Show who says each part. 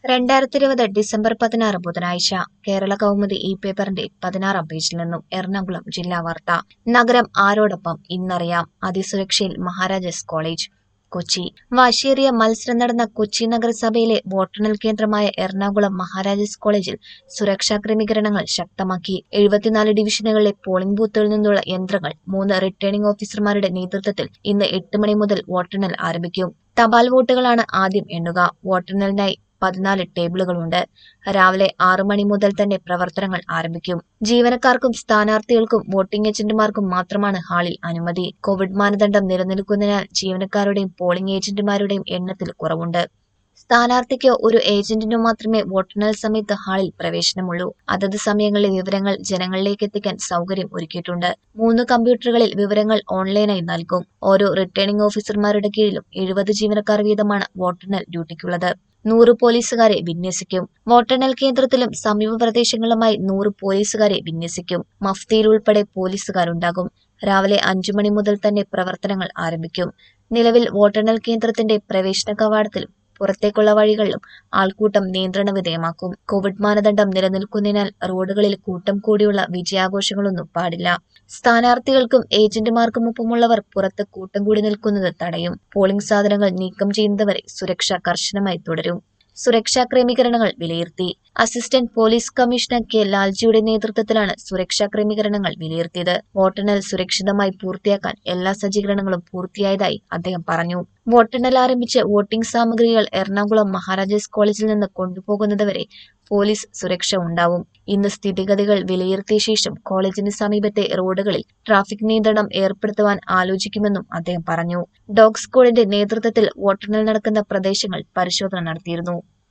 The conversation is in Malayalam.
Speaker 1: 2020 ഡിസംബർ 16 ബുധനാഴ്ച കേരള കൗമുദി ഈ പേപ്പറിന്റെ 16-ാം പേജിൽ നിന്നും എറണാകുളം ജില്ലാ വാർത്ത. നഗരം ആരോടൊപ്പം ഇന്നറിയാം. അതിസുരക്ഷയിൽ മഹാരാജാസ് കോളേജ്. കൊച്ചി. വാശിയേറിയ മത്സരം നടന്ന കൊച്ചി നഗരസഭയിലെ വോട്ടെണ്ണൽ കേന്ദ്രമായ എറണാകുളം മഹാരാജാസ് കോളേജിൽ സുരക്ഷാ ക്രമീകരണങ്ങൾ ശക്തമാക്കി. 74 ഡിവിഷനുകളിലെ പോളിംഗ് ബൂത്തുകളിൽ നിന്നുള്ള യന്ത്രങ്ങൾ 3 റിട്ടേണിംഗ് ഓഫീസർമാരുടെ നേതൃത്വത്തിൽ ഇന്ന് 8 മണി മുതൽ വോട്ടെണ്ണൽ ആരംഭിക്കും. തപാൽ വോട്ടുകളാണ് ആദ്യം എണ്ണുക. വോട്ടെണ്ണലിനായി 14 ടേബിളുകളുണ്ട്. രാവിലെ 6 മണി മുതൽ തന്നെ പ്രവർത്തനങ്ങൾ ആരംഭിക്കും. ജീവനക്കാർക്കും സ്ഥാനാർത്ഥികൾക്കും വോട്ടിംഗ് ഏജന്റുമാർക്കും മാത്രമാണ് ഹാളിൽ അനുമതി. കോവിഡ് മാനദണ്ഡം നിലനിൽക്കുന്നതിനാൽ ജീവനക്കാരുടെയും പോളിംഗ് ഏജന്റുമാരുടെയും എണ്ണത്തിൽ കുറവുണ്ട്. സ്ഥാനാർത്ഥിക്കോ ഒരു ഏജന്റിനോ മാത്രമേ വോട്ടെണ്ണൽ സമയത്ത് ഹാളിൽ പ്രവേശനമുള്ളൂ. അതത് സമയങ്ങളിലെ വിവരങ്ങൾ ജനങ്ങളിലേക്ക് എത്തിക്കാൻ സൗകര്യം ഒരുക്കിയിട്ടുണ്ട്. 3 കമ്പ്യൂട്ടറുകളിൽ വിവരങ്ങൾ ഓൺലൈനായി നൽകും. ഓരോ റിട്ടേണിംഗ് ഓഫീസർമാരുടെ കീഴിലും 70 ജീവനക്കാർ വീതമാണ് വോട്ടെണ്ണൽ ഡ്യൂട്ടിക്കുള്ളത്. 100 പോലീസുകാരെ വിന്യസിക്കും. വോട്ടെണ്ണൽ കേന്ദ്രത്തിലും സമീപ പ്രദേശങ്ങളിലുമായി 100 പോലീസുകാരെ വിന്യസിക്കും. മഫ്തിയിൽ ഉൾപ്പെടെ പോലീസുകാരുണ്ടാകും. രാവിലെ 5 മണി മുതൽ തന്നെ പ്രവർത്തനങ്ങൾ ആരംഭിക്കും. നിലവിൽ വോട്ടെണ്ണൽ കേന്ദ്രത്തിന്റെ പ്രവേശന കവാടത്തിലും പുറത്തേക്കുള്ള വഴികളിലും ആൾക്കൂട്ടം നിയന്ത്രണ വിധേയമാക്കും. കോവിഡ് മാനദണ്ഡം നിലനിൽക്കുന്നതിനാൽ റോഡുകളിൽ കൂട്ടം കൂടിയുള്ള വിജയാഘോഷങ്ങളൊന്നും പാടില്ല. സ്ഥാനാർത്ഥികൾക്കും ഏജന്റുമാർക്കുമൊപ്പമുള്ളവർ പുറത്ത് കൂട്ടം കൂടി നിൽക്കുന്നത് തടയും. പോളിംഗ് സാധനങ്ങൾ നീക്കം ചെയ്യുന്നതുവരെ സുരക്ഷ കർശനമായി തുടരും. സുരക്ഷാ ക്രമീകരണങ്ങൾ വിലയിരുത്തി. അസിസ്റ്റന്റ് പോലീസ് കമ്മീഷണർ കെ ലാൽജിയുടെ നേതൃത്വത്തിലാണ് സുരക്ഷാ ക്രമീകരണങ്ങൾ വിലയിരുത്തിയത്. വോട്ടെണ്ണൽ സുരക്ഷിതമായി പൂർത്തിയാക്കാൻ എല്ലാ സജ്ജീകരണങ്ങളും പൂർത്തിയായതായി അദ്ദേഹം പറഞ്ഞു. വോട്ടെണ്ണൽ ആരംഭിച്ച് വോട്ടിംഗ് സാമഗ്രികൾ എറണാകുളം മഹാരാജാസ് കോളേജിൽ നിന്ന് കൊണ്ടുപോകുന്നതുവരെ പോലീസ് സുരക്ഷ ഉണ്ടാവും. ഇന്ന് സ്ഥിതിഗതികൾ വിലയിരുത്തിയ ശേഷം കോളേജിന് സമീപത്തെ റോഡുകളിൽ ട്രാഫിക് നിയന്ത്രണം ഏർപ്പെടുത്തുവാൻ ആലോചിക്കുമെന്നും അദ്ദേഹം പറഞ്ഞു. ഡോഗ് സ്ക്വാഡിന്റെ നേതൃത്വത്തിൽ വോട്ടെണ്ണൽ നടക്കുന്ന പ്രദേശങ്ങൾ പരിശോധന നടത്തിയിരുന്നു.